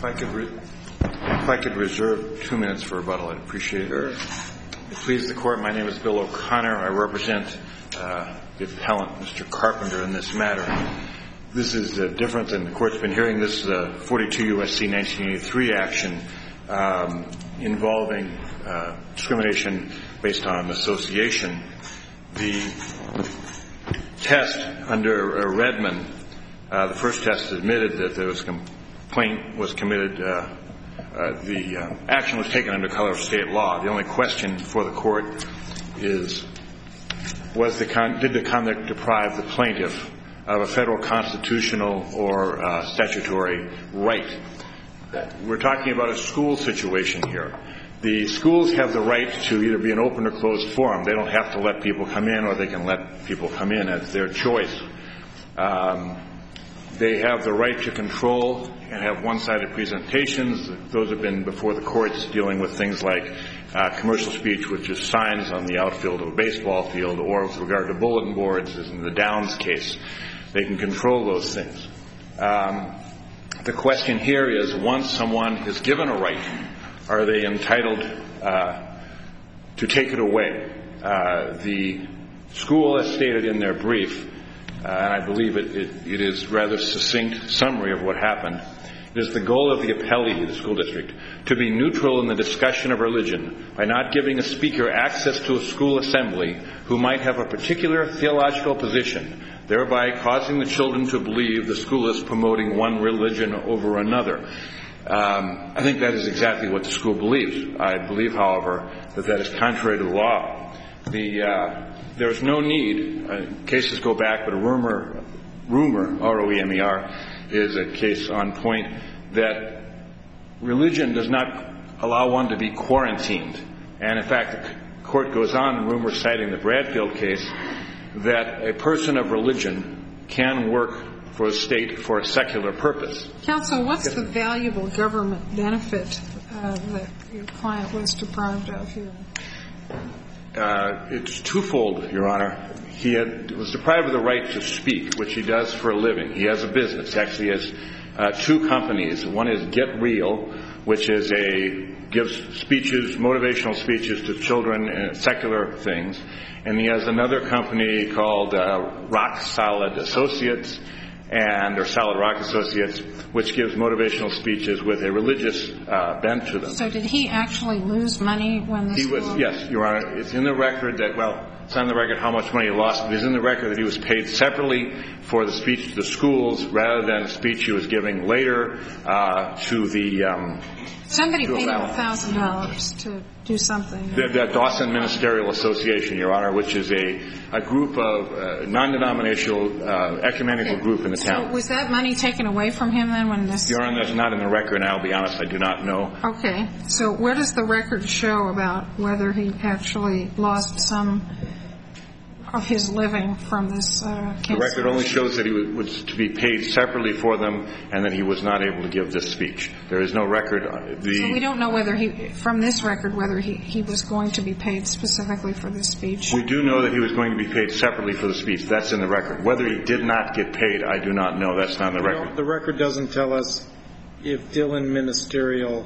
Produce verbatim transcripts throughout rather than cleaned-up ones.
If I could, re- if I could reserve two minutes for rebuttal, I'd appreciate it. Sure. Please, the Court, my name is Bill O'Connor. I represent uh, the appellant, Mister Carpenter, in this matter. This is uh, different than the Court's been hearing. This is a forty-two U S C nineteen eighty-three action um, involving uh, discrimination based on association. The test under uh, Redmond, uh, the first test admitted that there was a complaint was committed. Uh, uh, the uh, action was taken under color of state law. The only question for the Court is, was the con- did the conduct deprive the plaintiff of a federal constitutional or uh, statutory right? We're talking about a school situation here. The schools have the right to either be an open or closed forum. They don't have to let people come in, or they can let people come in at their choice. Um, they have the right to control and have one-sided presentations. Those have been before the courts, dealing with things like uh, commercial speech, which is signs on the outfield of a baseball field, or with regard to bulletin boards, as in the Downs case. They can control those things. Um, the question here is, once someone is given a right, are they entitled uh, to take it away? Uh, the school has stated in their brief, uh, and I believe it, it, it is rather succinct summary of what happened. It is the goal of the appellee, the school district, to be neutral in the discussion of religion by not giving a speaker access to a school assembly who might have a particular theological position, thereby causing the children to believe the school is promoting one religion over another. Um, I think that is exactly what the school believes. I believe, however, that that is contrary to the law. The, uh, there is no need, uh, cases go back, but a rumor, rumor, R O E M E R, is a case on point that religion does not allow one to be quarantined. And in fact, the court goes on in rumor, citing the Bradfield case, that a person of religion can work for a state for a secular purpose. Counsel, what's yes. the valuable government benefit uh, that your client was deprived of here? Uh, it's twofold, Your Honor. He had, was deprived of the right to speak, which he does for a living. He has a business. He actually has uh, two companies. One is Get Real, which is a gives speeches, motivational speeches to children and secular things. And he has another company called uh, Rock Solid Associates, and or Solid Rock Associates, which gives motivational speeches with a religious uh, bent to them. So did he actually lose money when this He was, was, yes, Your Honor. It's in the record that, well, it's on the record how much money he lost, but it's in the record that he was paid separately for the speech to the schools rather than a speech he was giving later uh, to the... Um, Somebody paid him one thousand dollars to do something. The, the Dawson Ministerial Association, Your Honor, which is a, a group of uh, non-denominational, uh, ecumenical okay. group in the town. So was that money taken away from him then when this... Your Honor, that's not in the record, and I'll be honest, I do not know. Okay. So where does the record show about whether he actually lost some of his living from this uh, case? The record only shows that he was, was to be paid separately for them and that he was not able to give this speech. There is no record. The so we don't know whether he, from this record, whether he, he was going to be paid specifically for this speech? We do know that he was going to be paid separately for the speech. That's in the record. Whether he did not get paid, I do not know. That's not in the record. No, the record doesn't tell us if Dillon Ministerial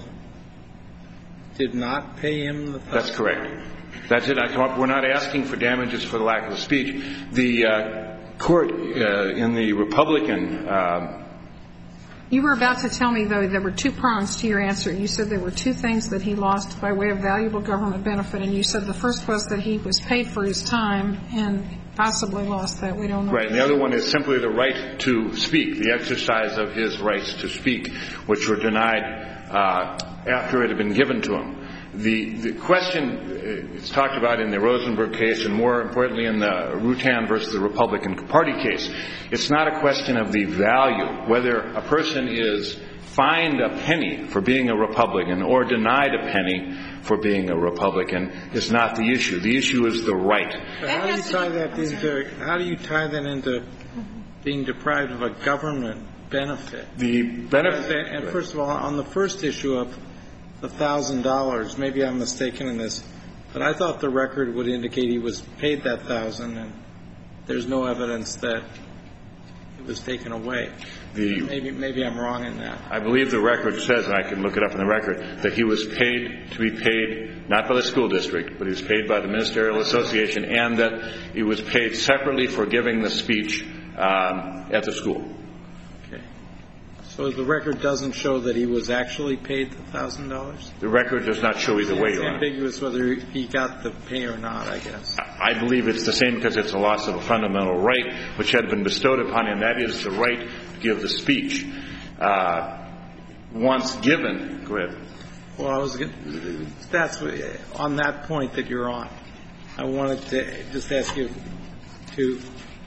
did not pay him the... That's correct. That's it. I, we're not asking for damages for the lack of the speech. The uh, court uh, in the Republican... Uh, you were about to tell me, though, there were two prongs to your answer. You said there were two things that he lost by way of valuable government benefit, and you said the first was that he was paid for his time and possibly lost that. We don't know. Right. And the other one is simply the right to speak, the exercise of his rights to speak, which were denied uh, after it had been given to him. The, the question is talked about in the Rosenberg case and more importantly in the Rutan versus the Republican Party case. It's not a question of the value, whether a person is fined a penny for being a Republican or denied a penny for being a Republican is not the issue. The issue is the right. But how do you tie that into, how do you tie that into being deprived of a government benefit? The benefit... And first of all, on the first issue of the thousand dollars. Maybe I'm mistaken in this, but I thought the record would indicate he was paid that thousand, and there's no evidence that it was taken away. The, maybe maybe I'm wrong in that. I believe the record says, and I can look it up in the record, that he was paid to be paid not by the school district, but he was paid by the Ministerial Association, and that he was paid separately for giving the speech um, at the school. Okay. So the record doesn't show that he was actually paid the thousand dollars? The record does not show either way, Your Honor. It's ambiguous whether he got the pay or not, I guess. I believe it's the same because it's a loss of a fundamental right which had been bestowed upon him. That is the right to give the speech. Uh, once given, go ahead. Well, I was that's on that point that you're on. I wanted to just ask you to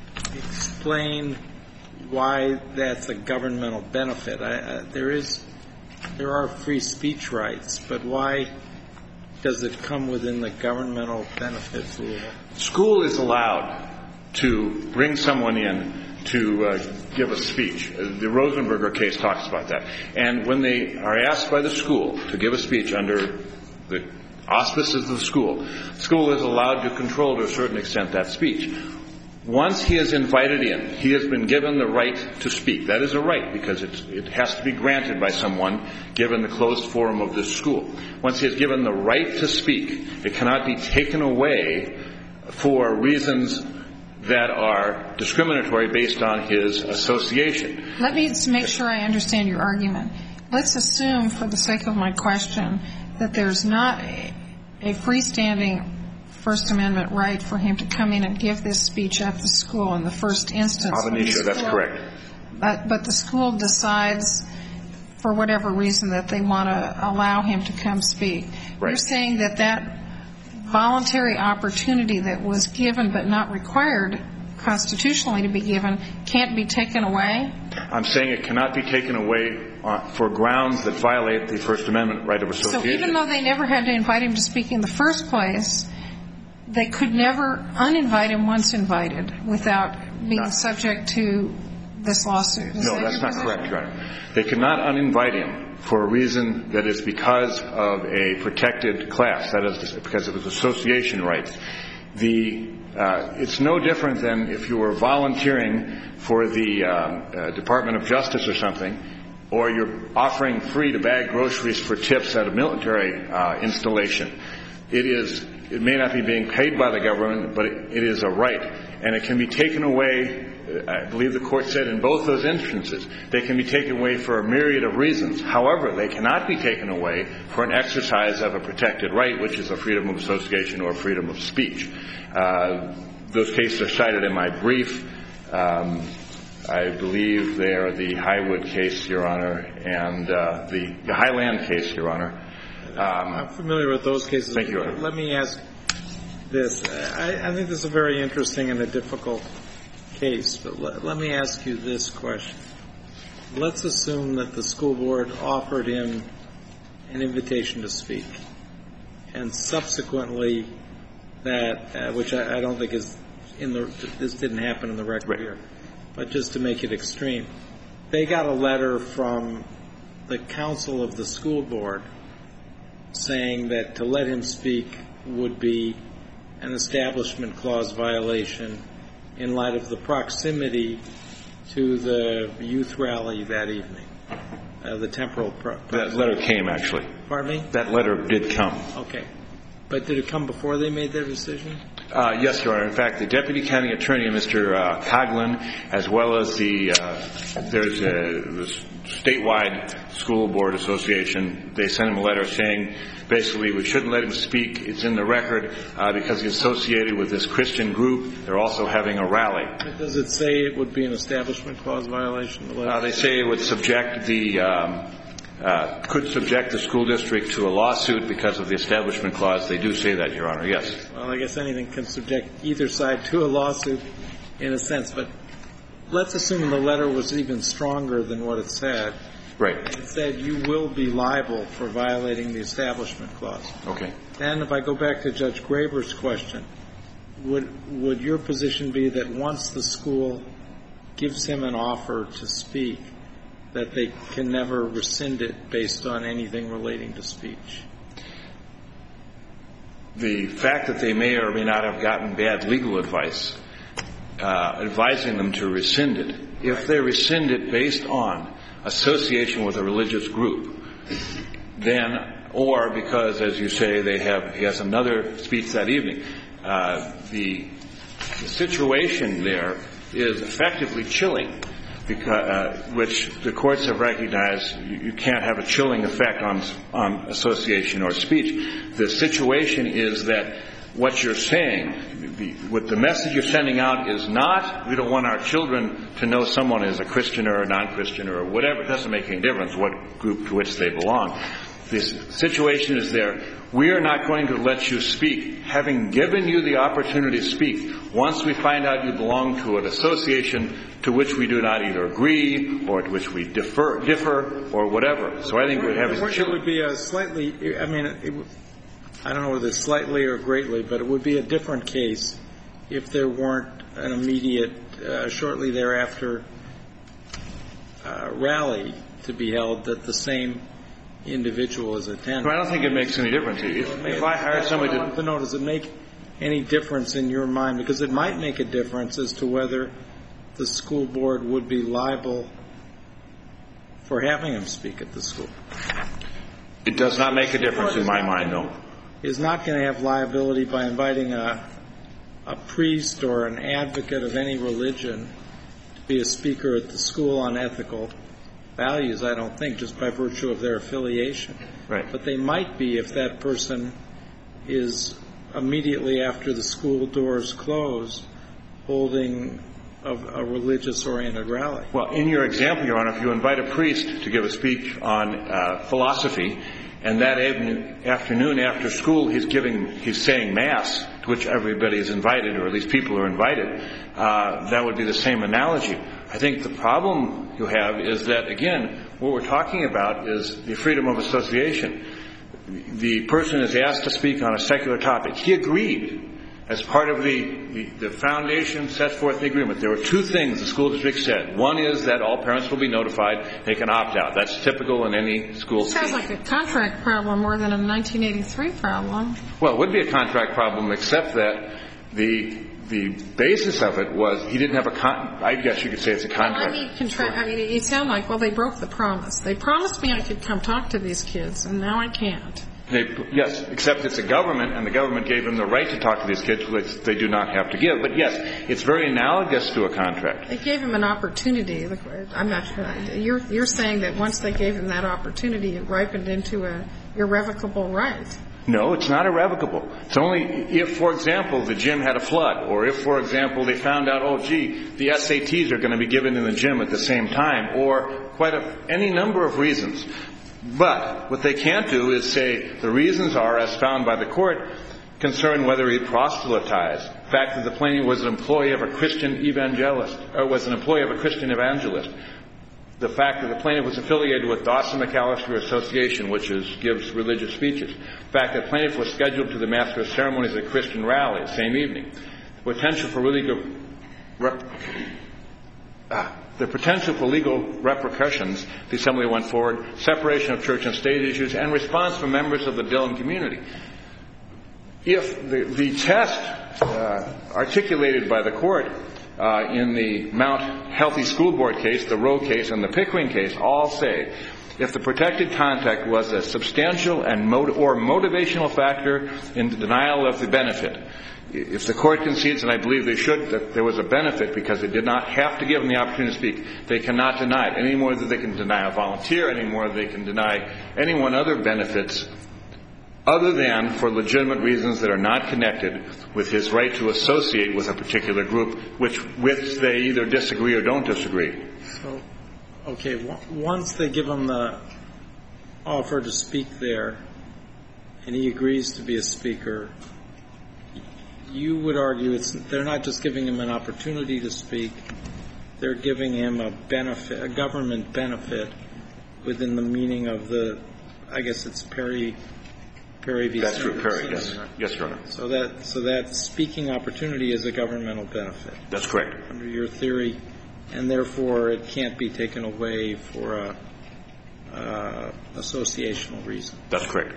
explain why that's a governmental benefit. I, uh, there is, there are free speech rights, but why does it come within the governmental benefits rule? School is allowed to bring someone in to uh, give a speech. The Rosenberger case talks about that. And when they are asked by the school to give a speech under the auspices of the school, school is allowed to control to a certain extent that speech. Once he is invited in, he has been given the right to speak. That is a right because it's, it has to be granted by someone given the closed forum of this school. Once he is given the right to speak, it cannot be taken away for reasons that are discriminatory based on his association. Let me make sure I understand your argument. Let's assume, for the sake of my question, that there's not a, a freestanding First Amendment right for him to come in and give this speech at the school in the first instance. Ab initio, that's correct. But, but the school decides, for whatever reason, that they want to allow him to come speak. Right. You're saying that that voluntary opportunity that was given but not required constitutionally to be given can't be taken away? I'm saying it cannot be taken away uh, for grounds that violate the First Amendment right of association. So even though they never had to invite him to speak in the first place, they could never uninvite him once invited without being not subject to this lawsuit? Is no, that that's not position? correct, Your Honor. They cannot uninvite him for a reason that is because of a protected class, that is because of his association rights. The, uh, it's no different than if you were volunteering for the um, uh, Department of Justice or something, or you're offering free to bag groceries for tips at a military uh, installation. It is, it may not be being paid by the government, but it, it is a right, and it can be taken away. I believe the court said in both those instances, they can be taken away for a myriad of reasons. However, they cannot be taken away for an exercise of a protected right, which is a freedom of association or freedom of speech. Uh, those cases are cited in my brief. Um, I believe they are the Highwood case, Your Honor, and uh, the, the Highland case, Your Honor. Um, I'm familiar with those cases. Thank you, Your Honor. Let me ask this. I, I think this is a very interesting and a difficult case, but let, let me ask you this question. Let's assume that the school board offered him an invitation to speak, and subsequently that, uh, which I, I don't think is in the, this didn't happen in the record right. here, but just to make it extreme, they got a letter from the council of the school board saying that to let him speak would be an Establishment Clause violation in light of the proximity to the youth rally that evening, uh, the temporal pro- That letter came, actually. Pardon me? That letter did come. Okay. But did it come before they made their decision? Uh, yes, Your Honor. In fact, the Deputy County Attorney, Mister Uh, Coughlin, as well as the, uh, there's a the statewide school board association, they sent him a letter saying basically we shouldn't let him speak. It's in the record uh, because he's associated with this Christian group. They're also having a rally. But does it say it would be an Establishment Clause violation? The uh, they say it would subject the um, uh, could subject the school district to a lawsuit because of the Establishment Clause. They do say that, Your Honor. Yes. Well, I guess anything can subject either side to a lawsuit in a sense, but let's assume the letter was even stronger than what it said. Right. It said you will be liable for violating the Establishment Clause. Okay. Then if I go back to Judge Graber's question, would would your position be that once the school gives him an offer to speak, that they can never rescind it based on anything relating to speech? The fact that they may or may not have gotten bad legal advice, uh, advising them to rescind it, If they rescind it based on association with a religious group, then, or because, as you say, they have, he has another speech that evening, uh, the, the situation there is effectively chilling, because, uh, which the courts have recognized you, you can't have a chilling effect on, on association or speech. The situation is that what you're saying, the, what the message you're sending out is not, we don't want our children to know someone is a Christian or a non-Christian or whatever. It doesn't make any difference what group to which they belong. This situation is there. We are not going to let you speak, having given you the opportunity to speak, once we find out you belong to an association to which we do not either agree or to which we differ, differ or whatever. So I think we have a It would be a slightly, I mean, it would, I don't know whether slightly or greatly, but it would be a different case if there weren't an immediate, uh, shortly thereafter, uh, rally to be held that the same individual is attending. But I don't think it makes any difference. If, if I hire somebody to... to know, does it make any difference in your mind? Because it might make a difference as to whether the school board would be liable for having him speak at the school. It does not make a difference in my mind, no. Is not going to have liability by inviting a a priest or an advocate of any religion to be a speaker at the school on ethical values, I don't think, just by virtue of their affiliation. Right. But they might be if that person is immediately after the school doors close holding a, a religious-oriented rally. Well, in your example, Your Honor, if you invite a priest to give a speech on uh, philosophy, and that afternoon after school he's giving, he's saying Mass, to which everybody is invited, or at least people are invited, uh, that would be the same analogy. I think the problem you have is that, again, what we're talking about is the freedom of association. The person is asked to speak on a secular topic. He agreed. As part of the, the, the foundation set forth the agreement, there were two things the school district said. One is that all parents will be notified. They can opt out. That's typical in any school speech. Sounds like a contract problem more than a nineteen eighty-three problem. Well, it would be a contract problem, except that the the basis of it was he didn't have a con- I guess you could say it's a contract. Well, I mean, contra- I mean, it sounded like, well, they broke the promise. They promised me I could come talk to these kids, and now I can't. They, yes, except it's a government, and the government gave them the right to talk to these kids, which they do not have to give. But yes, it's very analogous to a contract. They gave him an opportunity. I'm not sure. You're, you're saying that once they gave him that opportunity, it ripened into a irrevocable right. No, it's not irrevocable. It's only if, for example, the gym had a flood, or if, for example, they found out, oh, gee, the S A Ts are going to be given in the gym at the same time, or quite a, any number of reasons. But what they can't do is say the reasons are, as found by the court, concern whether he proselytized. The fact that the plaintiff was an employee of a Christian evangelist, or was an employee of a Christian evangelist. The fact that the plaintiff was affiliated with Dawson McAllister Association, which is, gives religious speeches. The fact that the plaintiff was scheduled to the Master of Ceremonies at a Christian rally the same evening. The potential for legal rep- ah, the potential for legal repercussions, the Assembly went forward, separation of church and state issues, and response from members of the Dillon community. If the, the test uh, articulated by the court uh, in the Mount Healthy School Board case, the Roe case, and the Pickering case all say if the protected contact was a substantial and mot- or motivational factor in the denial of the benefit, if the court concedes, and I believe they should, that there was a benefit because they did not have to give them the opportunity to speak, they cannot deny it any more than they can deny a volunteer, any more than they can deny anyone other benefits other than for legitimate reasons that are not connected with his right to associate with a particular group which which they either disagree or don't disagree. So, okay, w- once they give him the offer to speak there and he agrees to be a speaker, you would argue it's they're not just giving him an opportunity to speak, they're giving him a benefit, a government benefit within the meaning of the, I guess it's Perry, Perry v. That's true, Perry, yes. Yes, Your Honor. So that, so that speaking opportunity is a governmental benefit. That's correct. Under your theory, and therefore it can't be taken away for a uh, associational reason. That's correct.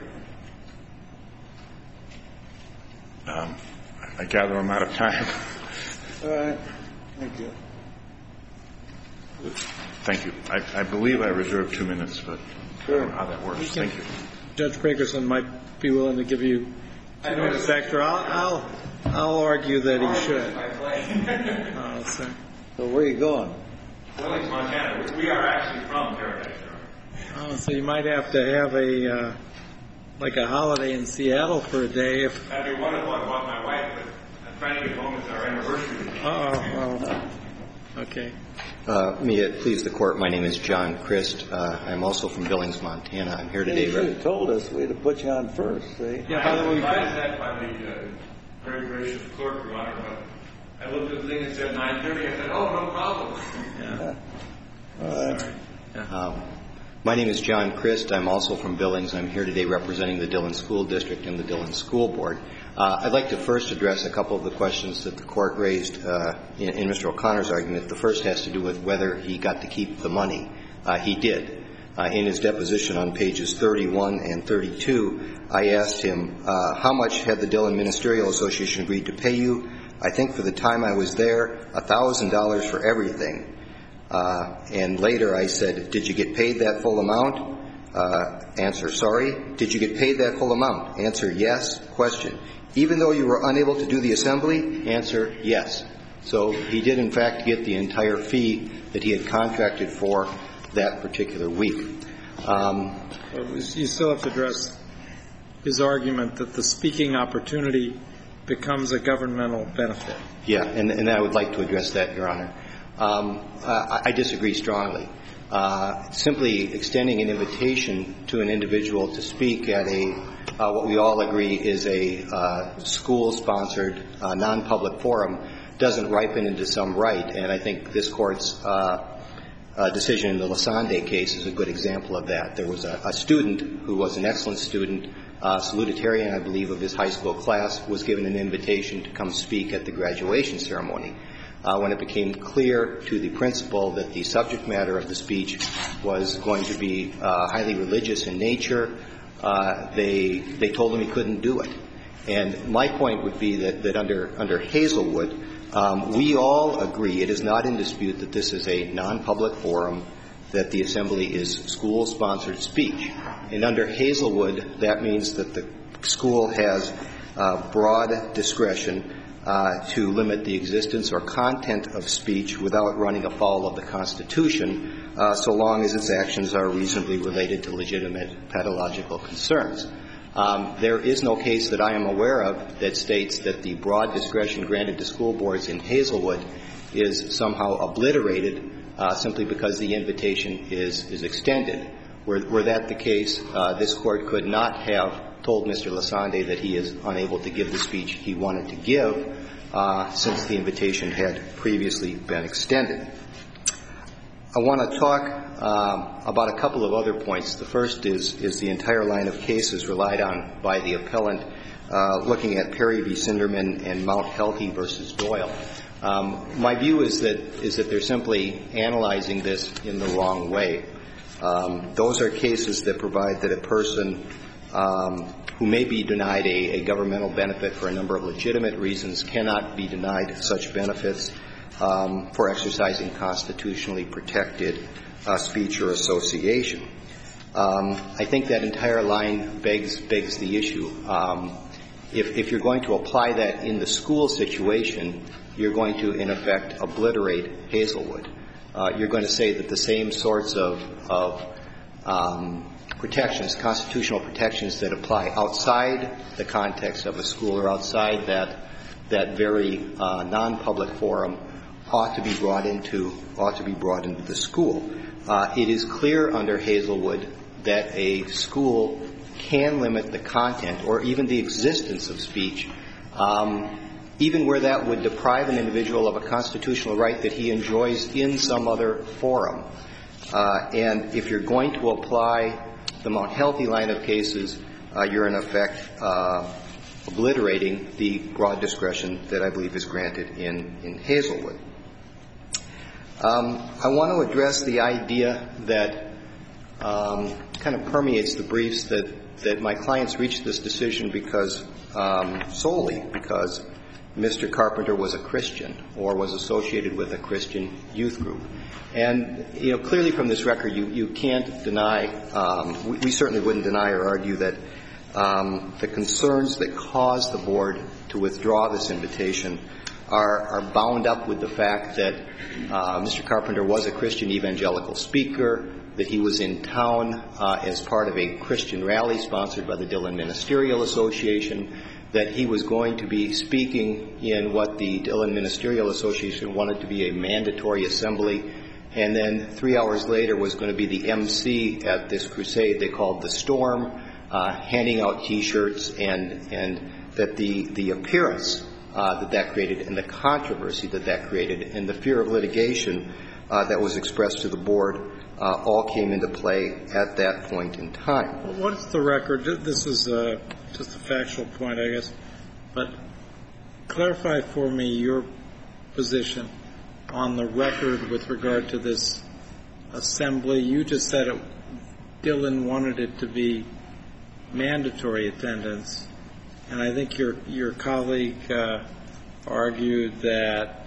Um, I gather I'm out of time. Uh, thank you. Thank you. I, I believe I reserved two minutes, but I don't know how that works. Thank you. Judge Pragerson might be willing to give you two minutes extra. I'll, I'll, I'll argue that he should. Oh, so. So where are you going? Billings, Montana. We are actually from Paradise. Oh, so you might have to have a uh, like a holiday in Seattle for a day. If that'd be wonderful. I bought my wife, but I'm trying to get home. It's our anniversary. Oh, well. Okay. Uh, may it please the court, my name is John Christ. Uh, I'm also from Billings, Montana. I'm here today. You should have told us. We'd have put you on first. See? Yeah, by the way, I was that by the uh, very gracious clerk, Your Honor, but I looked at the thing and said nine thirty. I said, oh, no problem. Yeah. All right. Sorry. Yeah. Um, my name is John Christ. I'm also from Billings. I'm here today representing the Dillon School District and the Dillon School Board. Uh, I'd like to first address a couple of the questions that the court raised uh, in, in Mister O'Connor's argument. The first has to do with whether he got to keep the money. Uh, he did. Uh, in his deposition on pages thirty-one and thirty-two, I asked him, uh, how much had the Dillon Ministerial Association agreed to pay you? I think for the time I was there, one thousand dollars for everything. Uh, and later I said, did you get paid that full amount? Uh, answer, sorry. Did you get paid that full amount? Answer, yes. Question, even though you were unable to do the assembly? Answer, yes. So he did, in fact, get the entire fee that he had contracted for that particular week. Um, well, you still have to address his argument that the speaking opportunity becomes a governmental benefit. Yeah, and, and I would like to address that, Your Honor. Um, uh, I disagree strongly. Uh, simply extending an invitation to an individual to speak at a uh, what we all agree is a uh, school-sponsored, uh, non-public forum doesn't ripen into some right, and I think this Court's uh, uh, decision in the Lasande case is a good example of that. There was a, a student who was an excellent student, uh, salutatorian, I believe, of his high school class, was given an invitation to come speak at the graduation ceremony. Uh, when it became clear to the principal that the subject matter of the speech was going to be uh, highly religious in nature, uh, they they told him he couldn't do it. And my point would be that, that under under Hazelwood, um, we all agree, it is not in dispute that this is a non-public forum, that the assembly is school-sponsored speech. And under Hazelwood, that means that the school has uh, broad discretion Uh, to limit the existence or content of speech without running afoul of the Constitution, uh, so long as its actions are reasonably related to legitimate pedagogical concerns. Um, there is no case that I am aware of that states that the broad discretion granted to school boards in Hazelwood is somehow obliterated uh, simply because the invitation is, is extended. Were, were that the case, uh, this Court could not have told Mister Lasande that he is unable to give the speech he wanted to give uh, since the invitation had previously been extended. I want to talk um, about a couple of other points. The first is, is the entire line of cases relied on by the appellant, uh, looking at Perry v. Sinderman and Mount Healthy versus Doyle. Um, my view is that is that they're simply analyzing this in the wrong way. Um, those are cases that provide that a person Um, who may be denied a, a governmental benefit for a number of legitimate reasons cannot be denied such benefits um, for exercising constitutionally protected uh, speech or association. Um, I think that entire line begs begs the issue. Um, if, if you're going to apply that in the school situation, you're going to, in effect, obliterate Hazelwood. Uh, you're going to say that the same sorts of, of um, protections, constitutional protections that apply outside the context of a school or outside that that very uh, non-public forum ought to be brought into ought to be brought into the school. Uh, it is clear under Hazelwood that a school can limit the content or even the existence of speech, um, even where that would deprive an individual of a constitutional right that he enjoys in some other forum. Uh, and if you're going to apply the Mount Healthy line of cases, uh, you're in effect uh, obliterating the broad discretion that I believe is granted in, in Hazelwood. Um, I want to address the idea that um, kind of permeates the briefs that, that my clients reached this decision because um, solely because Mister Carpenter was a Christian or was associated with a Christian youth group. And, you know, clearly from this record, you, you can't deny, um, we, we certainly wouldn't deny or argue that um, the concerns that caused the board to withdraw this invitation are, are bound up with the fact that uh, Mister Carpenter was a Christian evangelical speaker, that he was in town uh, as part of a Christian rally sponsored by the Dillon Ministerial Association, that he was going to be speaking in what the Dillon Ministerial Association wanted to be a mandatory assembly, and then three hours later was going to be the M C at this crusade they called the Storm, uh, handing out T-shirts, and and that the the appearance uh, that that created and the controversy that that created and the fear of litigation uh, that was expressed to the board uh, all came into play at that point in time. Well, what's the record? This is uh, just a factual point, I guess, but clarify for me your position on the record with regard to this assembly. You just said it, Dillon wanted it to be mandatory attendance, and I think your your colleague uh, argued that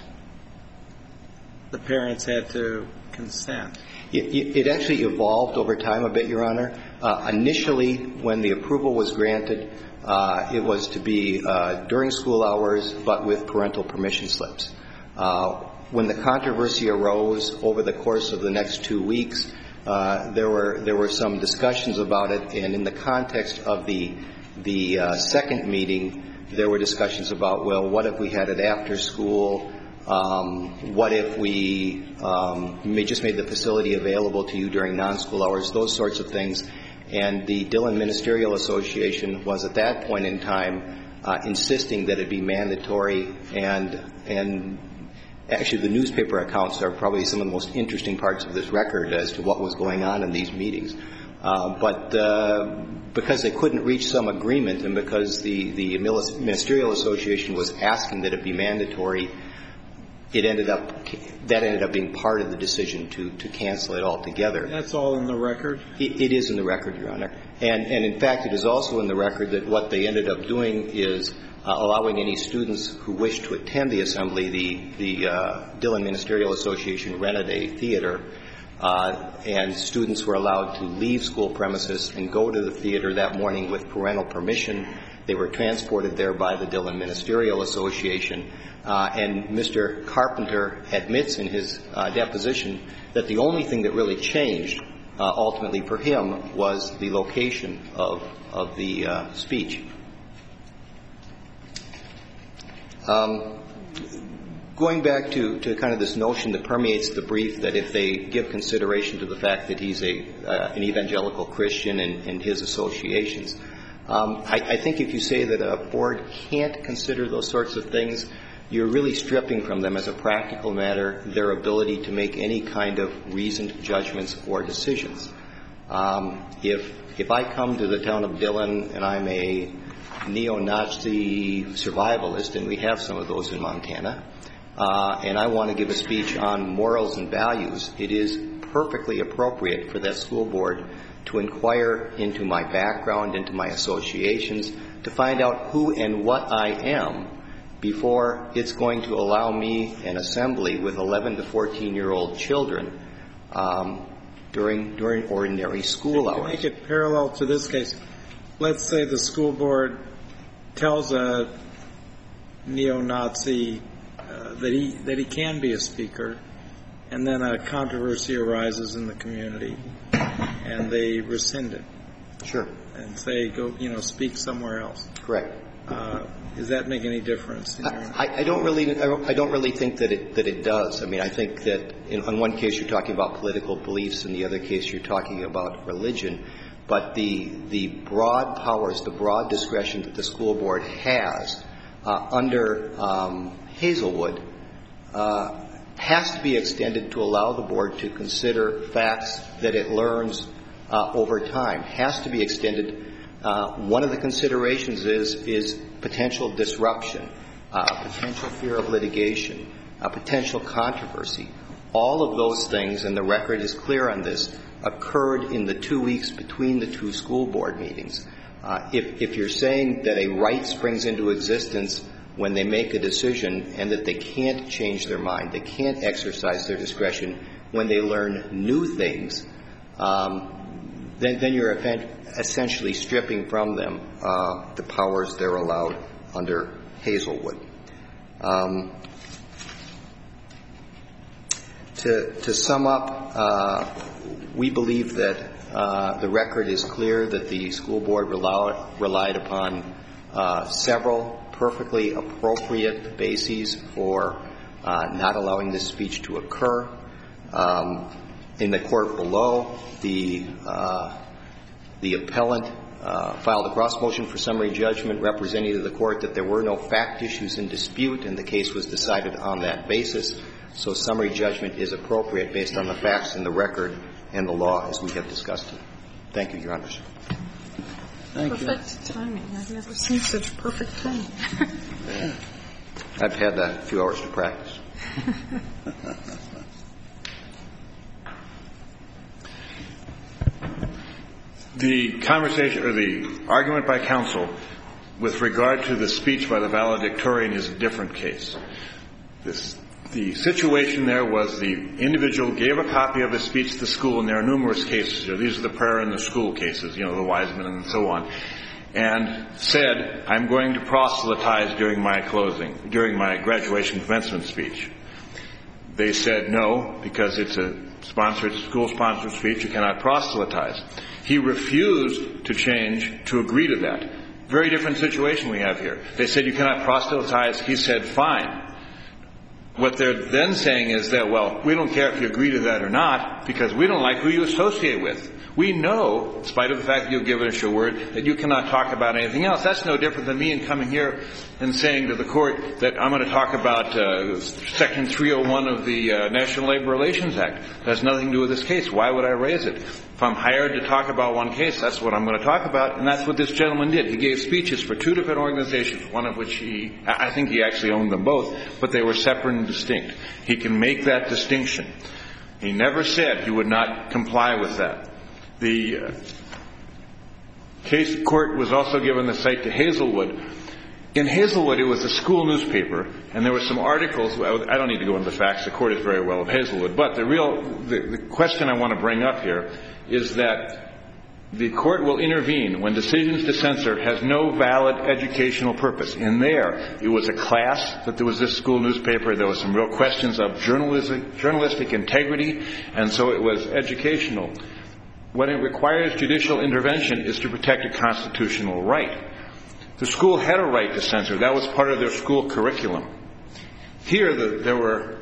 the parents had to consent. It, it actually evolved over time a bit, Your Honor. Uh, initially, when the approval was granted, uh, it was to be uh, during school hours, but with parental permission slips. Uh, when the controversy arose over the course of the next two weeks, uh, there were there were some discussions about it, and in the context of the the uh, second meeting, there were discussions about, well, what if we had it after school? Um, what if we um, may just made the facility available to you during non-school hours, those sorts of things. And the Dillon Ministerial Association was at that point in time uh, insisting that it be mandatory, and and actually the newspaper accounts are probably some of the most interesting parts of this record as to what was going on in these meetings. Uh, but uh, because they couldn't reach some agreement, and because the, the Ministerial Association was asking that it be mandatory, it ended up that ended up being part of the decision to to cancel it altogether. That's all in the record? It, it is in the record, Your Honor. And and in fact, it is also in the record that what they ended up doing is uh, allowing any students who wished to attend the assembly. The the uh, Dillon Ministerial Association rented a theater, uh, and students were allowed to leave school premises and go to the theater that morning with parental permission. They were transported there by the Dillon Ministerial Association. Uh, and Mister Carpenter admits in his uh, deposition that the only thing that really changed uh, ultimately for him was the location of, of the uh, speech. Um, going back to, to kind of this notion that permeates the brief that if they give consideration to the fact that he's a, uh, an evangelical Christian and, and his associations, um, I, I think if you say that a board can't consider those sorts of things, you're really stripping from them, as a practical matter, their ability to make any kind of reasoned judgments or decisions. Um, if if I come to the town of Dillon and I'm a neo-Nazi survivalist, and we have some of those in Montana, uh, and I want to give a speech on morals and values, it is perfectly appropriate for that school board to inquire into my background, into my associations, to find out who and what I am, before it's going to allow me an assembly with eleven to fourteen-year-old children um, during during ordinary school hours. To make it parallel to this case, let's say the school board tells a neo-Nazi uh, that he that he can be a speaker, and then a controversy arises in the community, and they rescind it. Sure. And say, go, you know, speak somewhere else. Correct. Uh, does that make any difference? In your I, I don't really, I don't, I don't really think that it that it does. I mean, I think that in on one case you're talking about political beliefs, in the other case you're talking about religion. But the the broad powers, the broad discretion that the school board has uh, under um, Hazelwood uh, has to be extended to allow the board to consider facts that it learns uh, over time. Has to be extended. Uh, one of the considerations is is potential disruption, uh, potential fear of litigation, uh, potential controversy. All of those things, and the record is clear on this, occurred in the two weeks between the two school board meetings. Uh, if, if you're saying that a right springs into existence when they make a decision and that they can't change their mind, they can't exercise their discretion when they learn new things, um, then, then you're essentially stripping from them uh, the powers they're allowed under Hazelwood. Um, to, to sum up, uh, we believe that uh, the record is clear that the school board rely, relied upon uh, several perfectly appropriate bases for uh, not allowing this speech to occur. Um, in the court below, the uh, the appellant uh, filed a cross motion for summary judgment representing to the court that there were no fact issues in dispute, and the case was decided on that basis. So summary judgment is appropriate based on the facts in the record and the law as we have discussed it. Thank you, Your Honors. Thank Perfect you. timing. I've never seen such perfect timing. Yeah. I've had a few hours to practice. The conversation or the argument by counsel with regard to the speech by the valedictorian is a different case. This, the situation there was the individual gave a copy of his speech to the school, and there are numerous cases. You know, these are the prayer in the school cases, you know, the Wiseman and so on, and said, I'm going to proselytize during my closing, during my graduation commencement speech. They said no, because it's a sponsored, school-sponsored speech, you cannot proselytize. He refused to change, to agree to that. Very different situation we have here. They said you cannot proselytize. He said fine. What they're then saying is that, well, we don't care if you agree to that or not, because we don't like who you associate with. We know, in spite of the fact that you've given us your word, that you cannot talk about anything else. That's no different than me in coming here and saying to the court that I'm going to talk about uh, Section three oh one of the uh, National Labor Relations Act. That has nothing to do with this case. Why would I raise it? If I'm hired to talk about one case, that's what I'm going to talk about, and that's what this gentleman did. He gave speeches for two different organizations, one of which he, I think he actually owned them both, but they were separate and distinct. He can make that distinction. He never said he would not comply with that. The uh, case court was also given the cite to Hazelwood. In Hazelwood, it was a school newspaper, and there were some articles. I don't need to go into the facts. The court is very well of Hazelwood. But the real, the, the question I want to bring up here is that the court will intervene when decisions to censor has no valid educational purpose. In there, it was a class that there was this school newspaper. There was some real questions of journalistic, journalistic integrity, and so it was educational. When it requires judicial intervention is to protect a constitutional right. The school had a right to censor. That was part of their school curriculum. Here, the, there were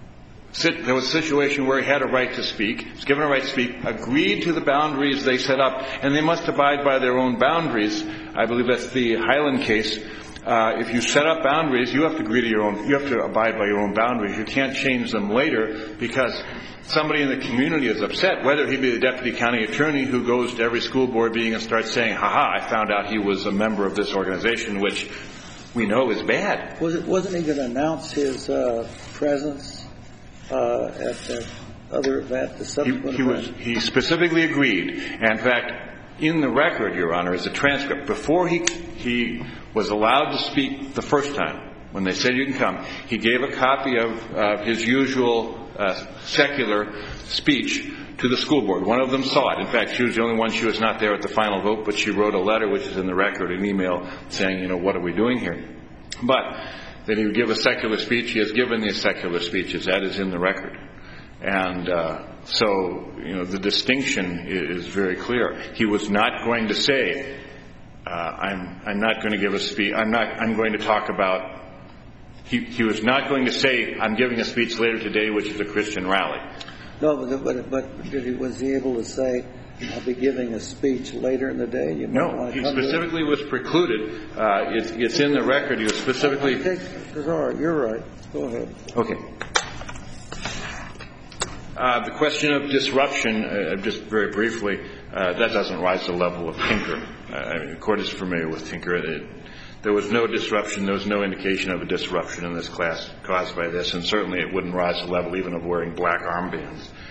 there was a situation where he had a right to speak, he was given a right to speak, agreed to the boundaries they set up, and they must abide by their own boundaries. I believe that's the Highland case. Uh, if you set up boundaries, you have to agree to your own, you have to abide by your own boundaries. You can't change them later because somebody in the community is upset, whether he be the deputy county attorney who goes to every school board meeting and starts saying, ha-ha, I found out he was a member of this organization, which we know is bad. Was it, wasn't he going to announce his uh, presence uh, at that other event, the subsequent he, he event? was, he specifically agreed. And in fact, in the record, Your Honor, is a transcript. Before he he was allowed to speak the first time, when they said you can come, he gave a copy of uh, his usual uh, secular speech to the school board. One of them saw it. In fact, she was the only one. She was not there at the final vote, but she wrote a letter, which is in the record, an email saying, you know, what are we doing here? But that he would give a secular speech. He has given these secular speeches. That is in the record. And uh, so, you know, the distinction is very clear. He was not going to say, uh, I'm, I'm not going to give a speech. I'm not, I'm going to talk about, he, he was not going to say, I'm giving a speech later today, which is a Christian rally. No, but, but, but did he, was he able to say, I'll be giving a speech later in the day? You might No, want to he come specifically was precluded. Uh, it's, it's in the record. He was specifically. I think, all right, you're right. Go ahead. Okay. Uh, the question of disruption, uh, just very briefly, uh, that doesn't rise to the level of Tinker. Uh, I mean, the court is familiar with Tinker. It, there was no disruption. There was no indication of a disruption in this class caused by this, and certainly it wouldn't rise to the level even of wearing black armbands.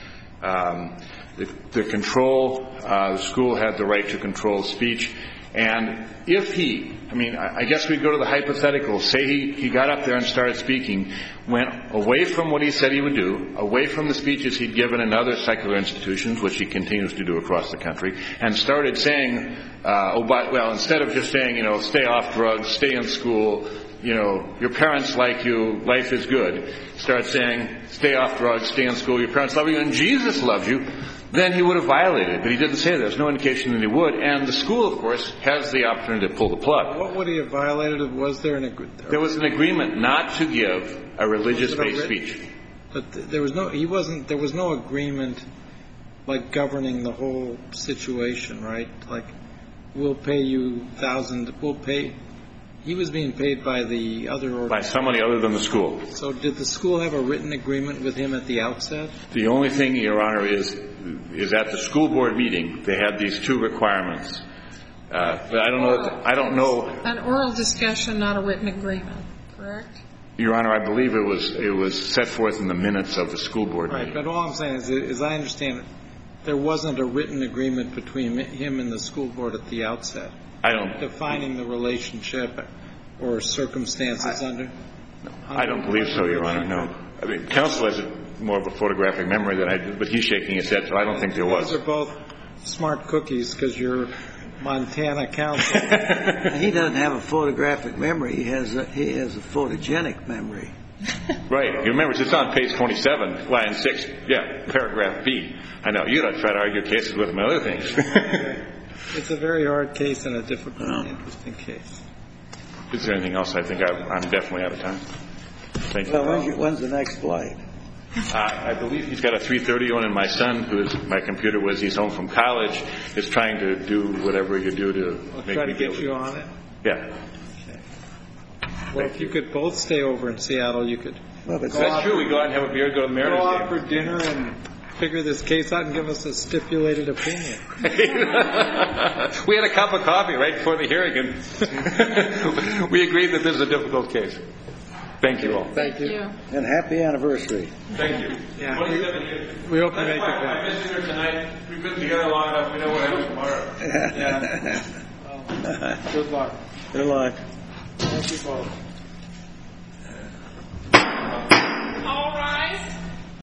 Um, the, the control, uh, the school had the right to control speech. And if he, I mean, I guess we'd go to the hypothetical, say he, he got up there and started speaking, went away from what he said he would do, away from the speeches he'd given in other secular institutions, which he continues to do across the country, and started saying, uh, oh, but, well, instead of just saying, you know, stay off drugs, stay in school, you know, your parents like you, life is good, start saying, stay off drugs, stay in school, your parents love you, and Jesus loves you, then he would have violated it. But he didn't say that. There's no indication that he would. And the school, of course, has the opportunity to pull the plug. What would he have violated? Was there an agreement? There was an agreement not to give a religious-based speech. But there was no, he wasn't, there was no agreement like governing the whole situation, right? Like, we'll pay you thousand, we'll pay, he was being paid by the other organization. By somebody other than the school. So did the school have a written agreement with him at the outset? The only thing, Your Honor, is is at the school board meeting, they had these two requirements. Uh, but I don't know, if, I don't know. An oral discussion, not a written agreement, correct? Your Honor, I believe it was it was set forth in the minutes of the school board right, meeting. But all I'm saying is, as I understand it, there wasn't a written agreement between him and the school board at the outset. I don't. Defining the relationship or circumstances I, under, no, under. I don't believe so, Your Honor. No. I mean, counsel has a, more of a photographic memory than I do, but he's shaking his head, so I don't think there was. Those are both smart cookies because you're Montana counsel. He doesn't have a photographic memory. He has a, he has a photogenic memory. Right. You remember, it's on page twenty-seven, line six. Yeah, paragraph B. I know. You don't try to argue cases with him and other things. It's a very hard case and a difficult and interesting case. Is there anything else? I think I'm, I'm definitely out of time. Thank you. Well, when's, your, when's the next flight? Uh, I believe he's got a three thirty on, and my son, who is my computer whiz, he's home from college, is trying to do whatever you do to I'll make try me to get feel- you on it. Yeah. Okay. Well, if you could both stay over in Seattle, you could Well, but That's true. We go out and have a beer, go to the Mariners go out game. for dinner and figure this case out and give us a stipulated opinion. We had a cup of coffee right before the hearing, and we agreed that this is a difficult case. Thank you all. Thank you. Yeah. and happy anniversary. Thank you. Yeah. twenty-seven years. We hope you That's make it fine. back. I missed dinner tonight. We've been together long enough. We know what happens tomorrow. Yeah. Well, good luck. Good luck. Thank you both. All